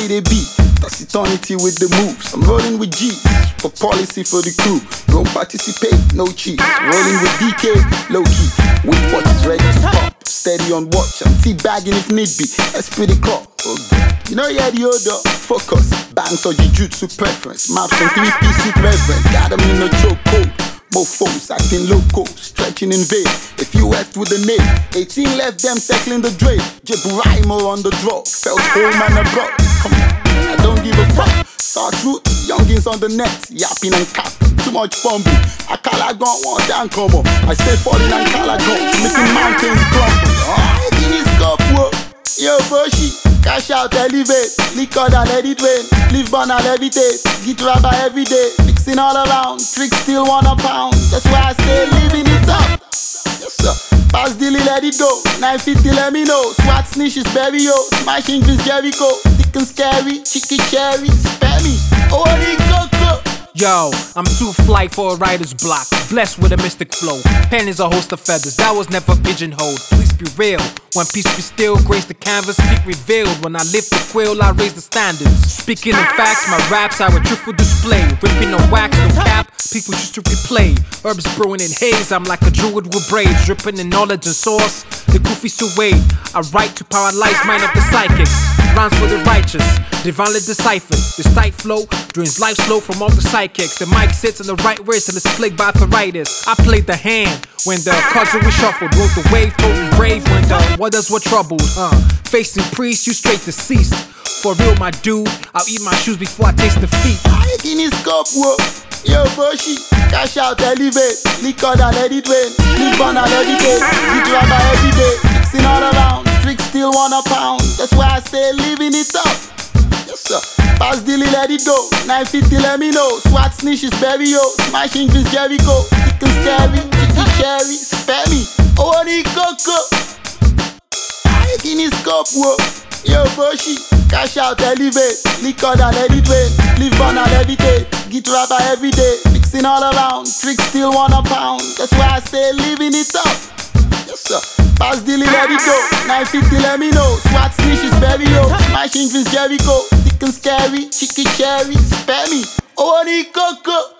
it a be. That's eternity with the moves. I'm rolling with G's for policy for the crew. Don't participate, no cheese. Rolling with DK, low key. With watch is ready to pop. Steady on watch, I'm teabagging if need be. Let's put the clock. You know you had the order. Focus, bangs or jujutsu preference. Maps and 3-piece suit reverence. Got them in a chokehold. Both foes acting loco, stretching in vain. If you left with the name, 18 left them circling the drain. Jebraimo on the draw, felt home and abroad. Come on, I don't give a fuck. Start root, youngins on the net, yapping and capping. Too much fumble. Akala gone one down come on. I stay falling and Kala guns, making mountains crumble. Oh, in his cup, whoa. Yo, Boshi, cash out, elevate. Liquor and let it rain. Live burn and levitate. Get rubber every day. Mixing all around. Tricks still £1 pound. That's why I stay living it up. Yes, sir. Pass Dilly, let it go. 950, let me know. Swat snitches, berry yo. Smashing Chris Jericho. Thick and scary. Chicky cherry. Spare me. Oh, the coco. Yo, I'm too fly for a writer's block. Blessed with a mystic flow. Pen is a host of feathers. That was never pigeonholed. Please be real. When peace be still, grace the canvas, speak revealed. When I lift the quill, I raise the standards. Speaking of facts, my raps are a truthful display. Ripping no wax, no cap, people used to replay. Herbs brewing in haze, I'm like a druid with braids. Dripping in knowledge and source, the goofies to wade. I write to paralyze mind of the psychics. Rhymes for the righteous, divinely deciphered. This tight flow drains life slow from all the psychics. The mic sits in the right wrist and it's plagued by arthritis. I played the hand when the cards were reshuffled. Rode the wave, total brave when the waters were troubled. Facing priests, you straight deceased. For real, my dude, I'll eat my shoes before I taste defeat. I in his cup, whoa. Yo, Boshi, cash out, elevate. Liquor and let it rain. Live burn and levitate. Get rubber every day. Mixing all around. Tricks still £1 pound. That's why I stay living it up. Yes, sir. Pass Dilly, let it go. 950, let me know. Swat snitches, berry yo. Smashing Chris Jericho. Thick and scary. Chicky cherry. Spare me. Oh, the coco. I in his cup, whoa. Yo, Boshi, cash out, elevate. Liquor and let it rain. Live burn and levitate. Get rubber every day. Mixing all around. Tricks still £1 pound. That's why I stay living it up. Yes, sir. Pass Dilly, let it go. 950, let me know. Swat snitches, berry yo. Smashing Chris Jericho. Thick and scary. Chicky cherry. Spare me. Oh, the coco.